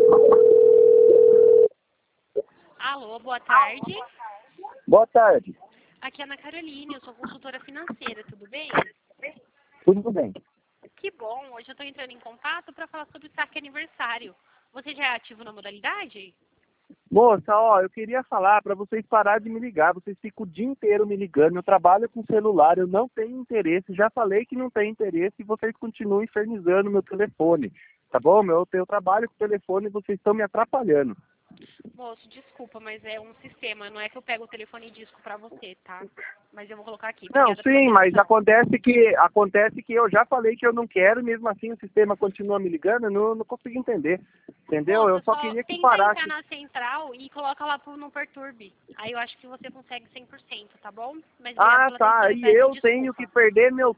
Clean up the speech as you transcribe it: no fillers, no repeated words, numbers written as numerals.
Alô, boa tarde. Boa tarde. Aqui é Ana Caroline, eu sou consultora financeira, tudo bem? Tudo bem? Que bom, hoje eu estou entrando em contato para falar sobre o saque aniversário. Você já é ativo na modalidade? Moça, eu queria falar para vocês pararem de me ligar. Vocês ficam o dia inteiro me ligando. Eu trabalho com celular, eu não tenho interesse. Já falei que não tenho interesse e vocês continuam infernizando meu telefone. Tá bom? Eu trabalho com telefone e vocês estão me atrapalhando. Moço, desculpa, mas é um sistema, não é que eu pego o telefone e disco para você, tá? Mas eu vou colocar aqui. Não, Obrigada pela sim, mas atenção. acontece que eu já falei que eu não quero e mesmo assim o sistema continua me ligando. Eu não consigo entender. Entendeu? Eu Moça, só só queria que tenta entrar parasse. na central e coloca lá no Perturbe. Aí eu acho que você consegue 100%, tá bom? Mas obrigada Ah, pela atenção tá. e E peço eu tenho que desculpa. perder meu